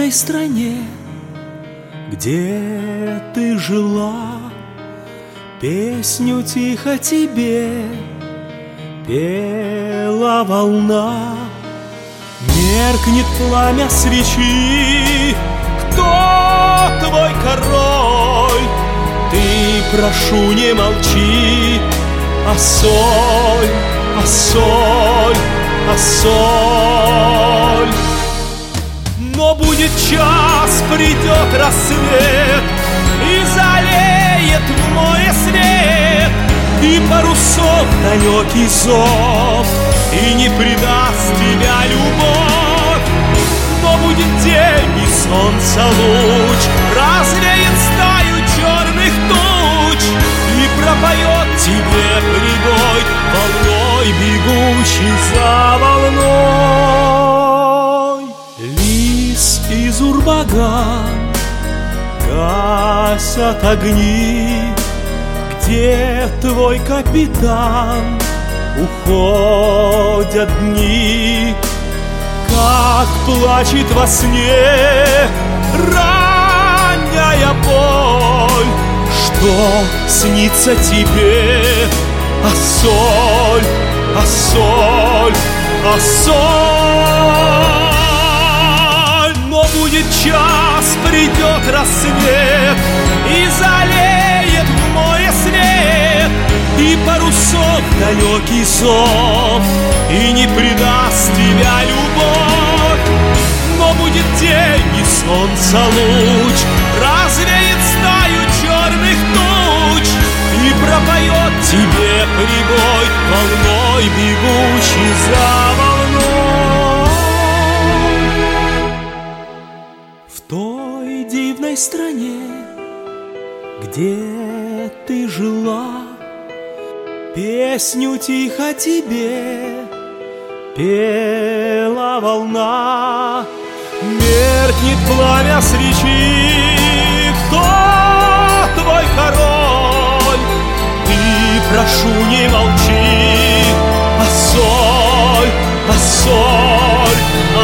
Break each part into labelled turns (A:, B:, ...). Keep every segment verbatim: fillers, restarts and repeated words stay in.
A: дивной стране, где ты жила, песню тихо тебе пела волна. Меркнет пламя свечи, кто твой король? Ты, прошу, не молчи, а соль, а соль, а соль. Но будет час, придет рассвет и залеет в море свет, и парусов далекий зов, и не предаст тебя любовь. Но будет день и солнца луч развеет стаю черных туч и пропоет тебе прибой, волной бегущий за волной. Лис из урбаган гасят огни, где твой капитан? Уходят дни, как плачет во сне ранняя боль. Что снится тебе? А соль, а соль, а соль. Но будет час, придет рассвет и залеет в море свет, и парусов далекий зов, и не предаст тебя любовь. Но будет день и солнца луч развеет стаю черных туч и пропоет тебе прибой, волной бегущий за волной. В той дивной стране, где ты жила, песню тихо тебе пела волна. Меркнет пламя свечи, кто твой король? Ты, прошу, не молчи, а соль, а соль, а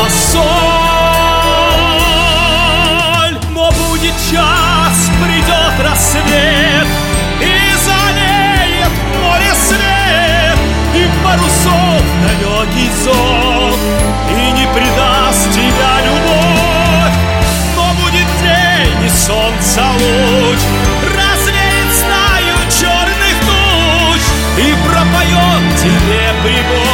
A: соль. Но будет час, придет рассвет и залеет в море свет, и парусов далекий зов, и не предаст тебя любовь. Но будет день и солнца луч развеет стаю черных туч и пропоет тебе прибой,